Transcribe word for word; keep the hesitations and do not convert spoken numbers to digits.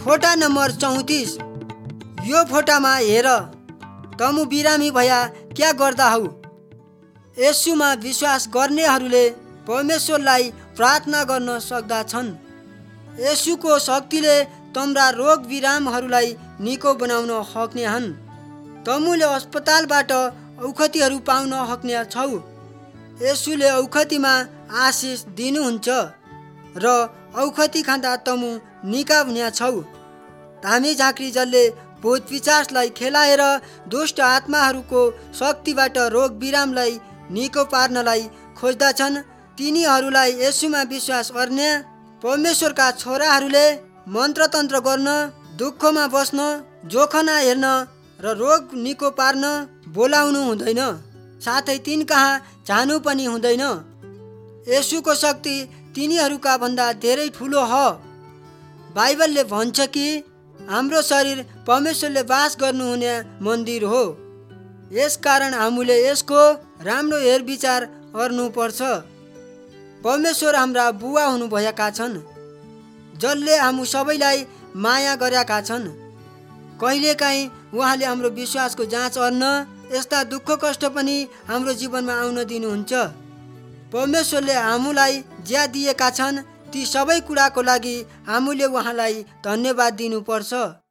फोटा नम्बर चौतिस। यो फोटामा हेर, तमु बिरामी भया क्या गर्दा हौ। येशूमा विश्वास गर्नेहरूले परमेश्वरलाई प्रार्थना गर्न सक्दछन्। येशूको शक्तिले तम्रा रोग बिरामहरूलाई निको बनाउन सक्ने हन्। तमुले अस्पतालबाट औखतिहरू पाउन सक्ने छौ। येशूले औखतिमा आशिष दिनुहुन्छ र औखती खाँदा तमु निका हुने छौ। धामी झाँक्री जसले भूत पिशाचलाई खेलाएर दुष्ट आत्माहरूको शक्तिबाट रोग बिरामलाई निको पार्नलाई खोज्दछन्, तिनीहरूलाई येशूमा विश्वास गर्ने परमेश्वरका छोराहरूले मन्त्रतन्त्र गर्न, दुःखमा बस्न, जोखना हेर्न र रोग निको पार्न बोलाउनु हुँदैन, साथै तिन कहाँ जानु पनि हुँदैन। येशूको शक्ति तिनीहरूका भन्दा धेरै ठुलो हो। बाइबलले भन्छ कि हाम्रो शरीर परमेश्वरले बास गर्नुहुने मन्दिर हो। यसकारण हामीले यसको राम्रो हेरविचार गर्नुपर्छ। परमेश्वर हाम्रा बुवा हुनुभएका छन्, जसले हामी सबैलाई माया गरेका छन्। कहिलेकाहीँ उहाँले हाम्रो विश्वासको जाँच गर्न यस्ता दुःख कष्ट पनि हाम्रो जीवनमा आउन दिनुहुन्छ। परमेश्वरले हामीलाई ज्या दिएका छन्, ती सबै कुराको लागि हामीले उहाँलाई धन्यवाद दिनुपर्छ।